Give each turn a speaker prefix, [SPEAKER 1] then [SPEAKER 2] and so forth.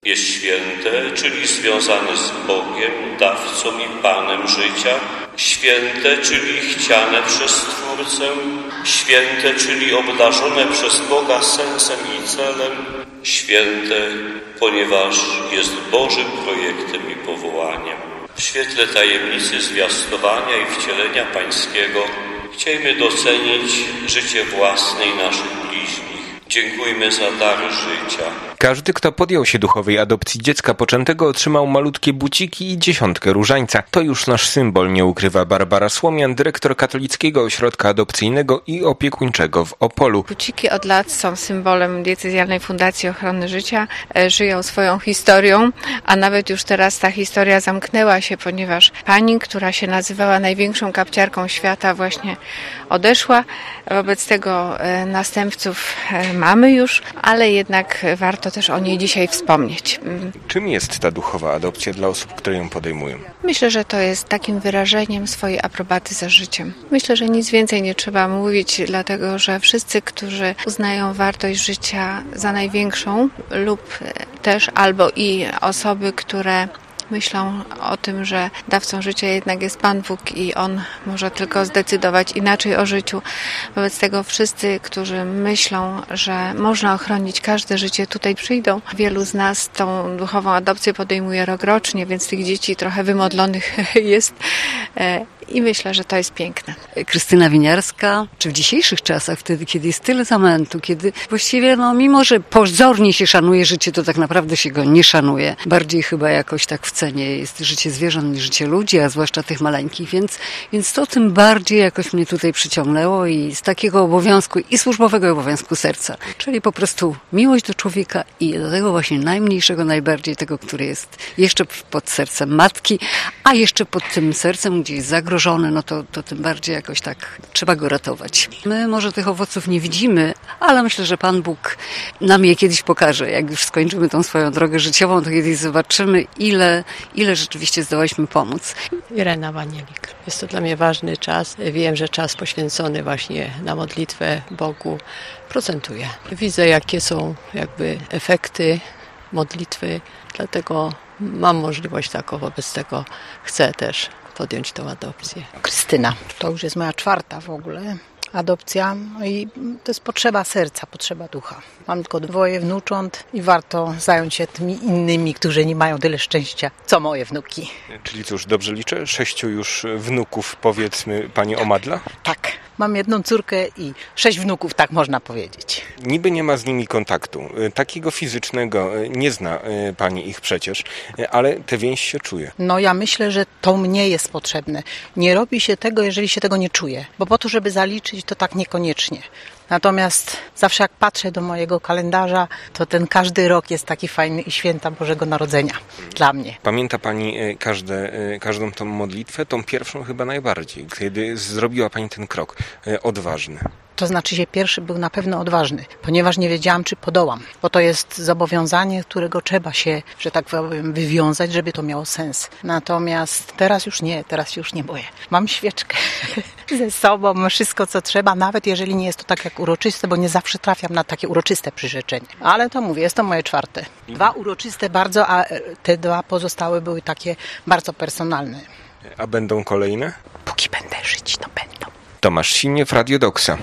[SPEAKER 1] Jest święte, czyli związane z Bogiem, dawcą i Panem życia. Święte, czyli chciane przez Stwórcę. Święte, czyli obdarzone przez Boga sensem i celem. Święte, ponieważ jest Bożym projektem i powołaniem. W świetle tajemnicy zwiastowania i wcielenia Pańskiego chciejmy docenić życie własne i naszych bliźnich. Dziękujmy za dary życia.
[SPEAKER 2] Każdy, kto podjął się duchowej adopcji dziecka poczętego, otrzymał malutkie buciki i 10 różańca. To już nasz symbol, nie ukrywa Barbara Słomian, dyrektor Katolickiego Ośrodka Adopcyjnego i Opiekuńczego w Opolu.
[SPEAKER 3] Buciki od lat są symbolem Diecezjalnej Fundacji Ochrony Życia. Żyją swoją historią, a nawet już teraz ta historia zamknęła się, ponieważ pani, która się nazywała największą kapciarką świata, właśnie odeszła. Wobec tego następców mamy już, ale jednak warto też o niej dzisiaj wspomnieć.
[SPEAKER 2] Czym jest ta duchowa adopcja dla osób, które ją podejmują?
[SPEAKER 3] Myślę, że to jest takim wyrażeniem swojej aprobaty za życiem. Myślę, że nic więcej nie trzeba mówić, dlatego że wszyscy, którzy uznają wartość życia za największą lub też albo i osoby, które myślą o tym, że dawcą życia jednak jest Pan Bóg i On może tylko zdecydować inaczej o życiu. Wobec tego wszyscy, którzy myślą, że można ochronić każde życie, tutaj przyjdą. Wielu z nas tą duchową adopcję podejmuje rokrocznie, więc tych dzieci trochę wymodlonych jest i myślę, że to jest piękne.
[SPEAKER 4] Krystyna Winiarska, czy w dzisiejszych czasach, wtedy, kiedy jest tyle zamętu, kiedy właściwie, mimo że pozornie się szanuje życie, to tak naprawdę się go nie szanuje. Bardziej chyba jakoś tak w cenie jest życie zwierząt niż życie ludzi, a zwłaszcza tych maleńkich, więc to tym bardziej jakoś mnie tutaj przyciągnęło i z takiego obowiązku i służbowego obowiązku serca. Czyli po prostu miłość do człowieka i do tego właśnie najmniejszego, najbardziej tego, który jest jeszcze pod sercem matki, a jeszcze pod tym sercem, gdzie jest zagrożony, to tym bardziej jakoś tak trzeba go ratować. My może tych owoców nie widzimy, ale myślę, że Pan Bóg nam je kiedyś pokaże. Jak już skończymy tą swoją drogę życiową, to kiedyś zobaczymy, ile rzeczywiście zdołaliśmy pomóc.
[SPEAKER 5] Irena Wanielik. Jest to dla mnie ważny czas. Wiem, że czas poświęcony właśnie na modlitwę Bogu procentuje. Widzę, jakie są efekty modlitwy, dlatego mam możliwość taką, wobec tego chcę też podjąć tą adopcję.
[SPEAKER 6] Krystyna, to już jest moja 4. w ogóle adopcja i to jest potrzeba serca, potrzeba ducha. Mam tylko 2 wnucząt i warto zająć się tymi innymi, którzy nie mają tyle szczęścia, co moje wnuki.
[SPEAKER 2] Czyli cóż, dobrze liczę? 6 już wnuków, powiedzmy, pani Omadla?
[SPEAKER 6] Tak, mam 1 córkę i 6 wnuków, tak można powiedzieć.
[SPEAKER 2] Niby nie ma z nimi kontaktu, takiego fizycznego, nie zna pani ich przecież, ale tę więź się czuje.
[SPEAKER 6] Ja myślę, że to mnie jest potrzebne. Nie robi się tego, jeżeli się tego nie czuje, bo po to, żeby zaliczyć, to tak niekoniecznie. Natomiast zawsze jak patrzę do mojego kalendarza, to ten każdy rok jest taki fajny i święta Bożego Narodzenia dla mnie.
[SPEAKER 2] Pamięta pani każdą tą modlitwę, tą pierwszą chyba najbardziej, kiedy zrobiła pani ten krok odważny?
[SPEAKER 6] To znaczy się pierwszy był na pewno odważny, ponieważ nie wiedziałam, czy podołam, bo to jest zobowiązanie, którego trzeba się, że tak powiem, wywiązać, żeby to miało sens. Natomiast teraz już nie boję. Mam świeczkę ze sobą, mam wszystko, co trzeba, nawet jeżeli nie jest to tak jak uroczyste, bo nie zawsze trafiam na takie uroczyste przyrzeczenie. Ale to mówię, jest to moje 4. 2 uroczyste bardzo, a te 2 pozostałe były takie bardzo personalne.
[SPEAKER 2] A będą kolejne?
[SPEAKER 6] Póki będę żyć, to będą.
[SPEAKER 2] Tomasz Siniew, Radio Doksa.